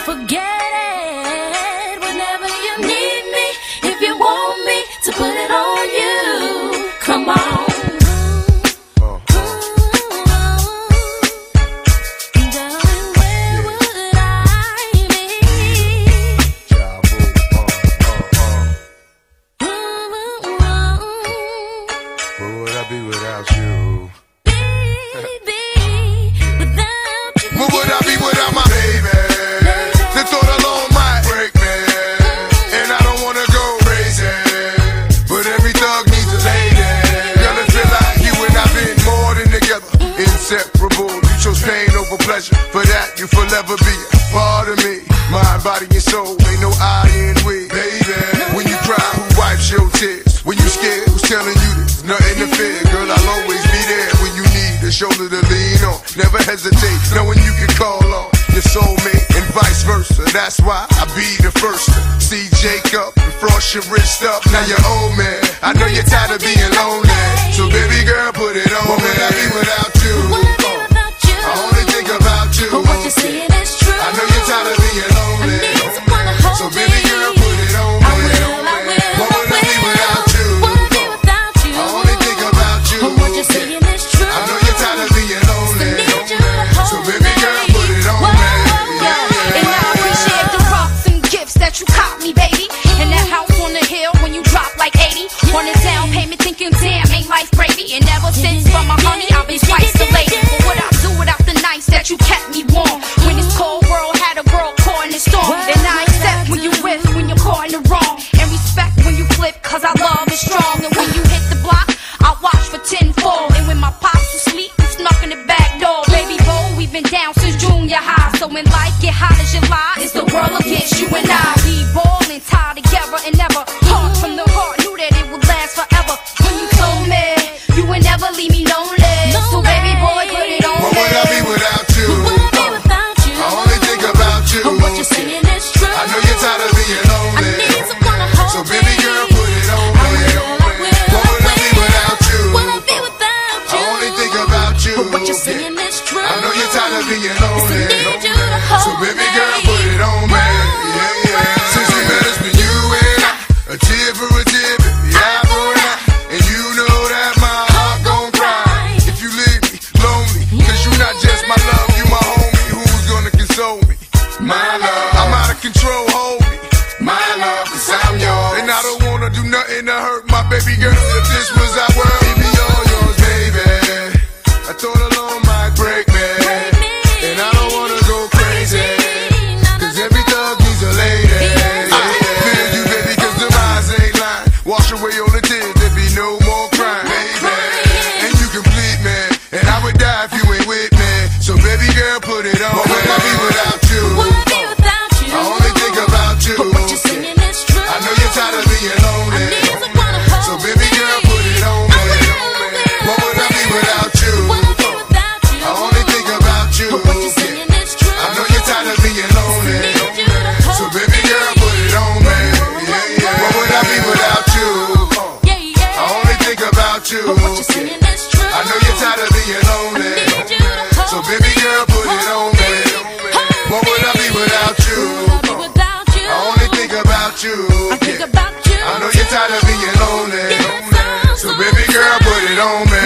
forget it. Whenever you need me, if you want me to put it on you, come on. Without you, what would I be without my baby? The thought alone might break me, and I don't wanna go crazy, but every thug needs a lady. Girl, it feel like you and I've been more than together, inseparable. You chose pain over pleasure, for that you forever be a part of me. Mind, body, and soul, ain't no I in we. Baby, when you cry, who wipes your tears? When you scared, who's telling you there's nothing to fear? Girl, I'll always be there when you need a shoulder to lean on. Never hesitate, knowing you can call on your soulmate and vice versa. That's why I be the first to see Jacob and frost your wrist up. Now you're old man, I know you're tired of being lonely, so baby girl, put it on. What would I be without you? I only think about you. But what you're saying is true. I know you're tired of being lonely, I need someone to hold so baby girl, put it on. I will. What would I be without you? Wanna be without you. I only think about you. But what you're saying is true. I know you're tired of being lonely, I need you to hold so baby girl, put it on. And I appreciate the rocks and gifts that you caught me, baby. And that house on the hill when you drop like 80. On a down payment thinking, damn, ain't life gravy. And ever since from my honey, I've been twice the lady. But what I do without the nights that you kept me warm? When this cold world had a girl caught in the storm. And I accept when you whiff, when you're caught in the wrong. And respect when you flip, cause our love is strong. And when you hit the block, I watch for tenfold. And when my pops was asleep, you snuck in the back door. Baby boy, we've been down since junior high. So when life get hot as July, it's the world against you and I. We ballin', tied together and never part from the heart. Knew that it would last forever. When you told me you would never leave me lonely. So baby boy, put it on. What would I be without you? Wanna be without you. I only think about you. But what you're saying is true. I know you're tired of being I lonely, need someone to hold so baby girl, put it on. I will. What would I be without you? Wanna be without I you. only think about you. But what you're saying is true. I know you're tired of being Yes, I lonely, need you to hold so baby girl, put it on me. Yeah, yeah. Since we met, it's been you and I, a tear for a tear, baby, eye for an eye. And you know that my heart gon' cry if you leave me lonely. Cause you not just my love, you my homie. Who's gonna console me? My love, I'm out of control, hold me. My love, cause I'm yours, and I don't wanna do nothing to hurt my baby girl. If this was our world, it'd be all yours, baby. I thought alone might break me, and I don't wanna go crazy, cause every thug needs a lady. Feel you, baby, cause the eyes ain't lying. Wash away all the tears, there be no more crying, baby. And you complete me, and I would die if you ain't with me. So baby girl, put it on. What would I be without you? Wanna be without you. I only think about you. But what you're saying is true. I know you're tired of being lonely, I need someone to hold so baby girl, put it on me. What would I be without you? Wanna be without you. I only think about you. But what you're saying is true. I know you're tired of being lonely, Need you to hold so baby girl, put it on me. Yeah, yeah. What would I be without you? Yeah, yeah. I only think about you. But what you're saying is true. I know you're tired of being lonely, Need you to hold so baby girl, put it on me. What would I be without you? Wanna be without you. I only think about you. I think about you. I know you're tired of being lonely, Yes, so baby girl, put it on me.